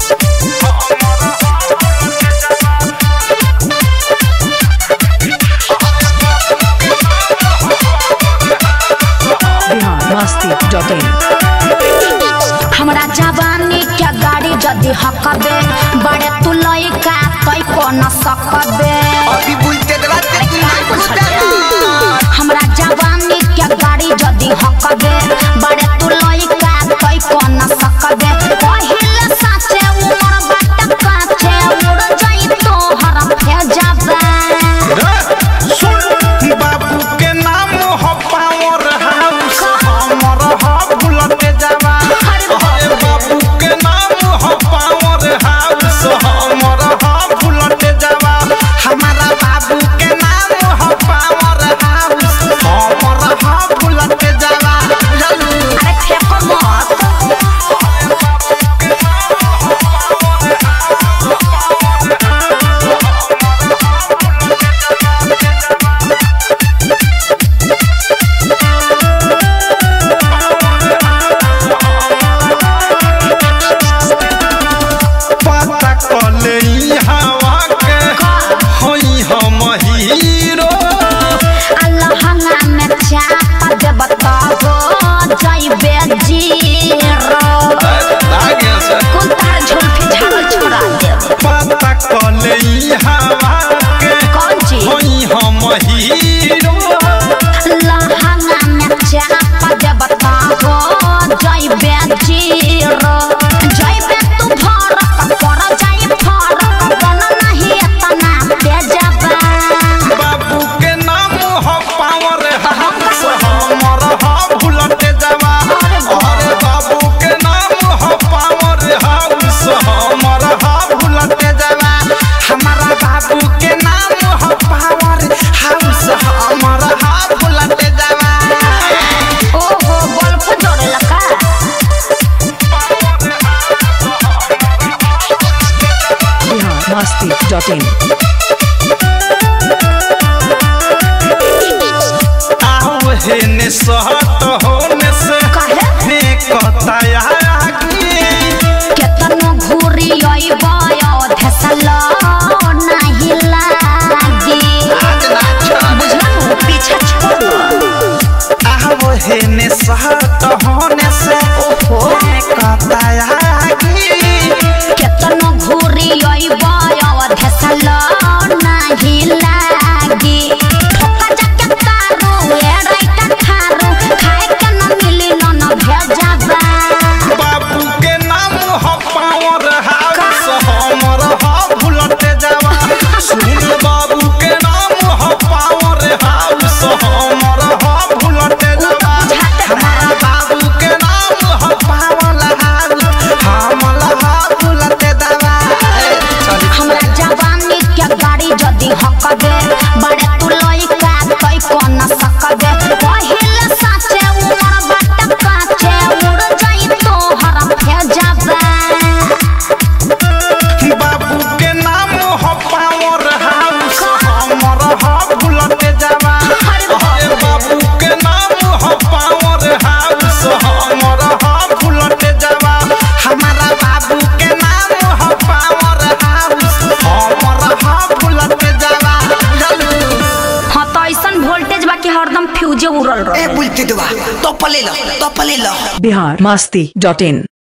हमरा जवानी क्या गाड़ी जदी हकबे बड़े तू लइका तई को न सकबे अभी बुलते दराते तू नहीं पूछता हमरा जवानी क्या गाड़ी जदी हकबे बड़े तू लइका तई को न सकबे पहिले साचे उमर बाट काचे उड़ जाई तो हर फे जाबे सुन बाबू के नाम हो पावर हाउस हमर हो बुलते जावा अरे बाबू के नाम हो पावर हाउस हमर हो बुलते जावा हमारा बाबू के नाम हो पावर हाउस हमर हो बुलते जावा अरे फेंको मत पता कले हवा के होई हम हीरो अल्लाह में चाप देब तो जाइबे जीरो कुल तार झुलफी झाल छोड़ा देब पता कले हवा के कौन चीज होई हम हीरो अल्लाह में चाप देब तो जाइबे जीरो जाइबे तू भरक कर जाई फरक बन नहीं इतना तेजबा बाबू के नाम हो पावर हाउस हमर हो बुलते जावा अरे बाबू के नाम हो पावर हाउस हमर हो बुलते जावा हमारा बाबू के नाम हो पावर हाउस हमर हो बुलते जावा ओहो बल्ब जोड़े लगा Masti.in आओ हेने सहत होने से काहे? फेंकता केतनो घूरी अइबो धसल नाही लागी बुझला पीछा छोड़ आओ हेने सहत होने से फेंकता केतनो घूरी अइबो धसल नाही लागी ठोका जाके तारू ए राइट खारू खाए के न मिली न भेजाबा बाबू के नाम हो पावर हाउस हमर हो बुलते जावा सुन बाबू के नाम हो पावर हाउस हमर हो बुलते जावा हमारा बाबू के नाम हो पावर हाउस हमर हो बुलते जावा हमरा जवानी क्या गाड़ी जदी हकबे बड़े तू लइका तई को न सकबे पहिले साचे उमर बाट काचे उड़ जाई तो हर फे जाबे बाबू के नाम हो पावर हाउस हमर हो बुलते जावा अरे बाबू के नाम हो पावर हाउस हमर हो बुलते जावा हमारा बाबू के नाम हो पावर हाउस हमर हो बुलते जावा हां तो ऐसन वोल्टेज बाकी हरदम फ्यूजे उड़ल रहे ए बुलते दवा तो पले लो Bihar Masti.in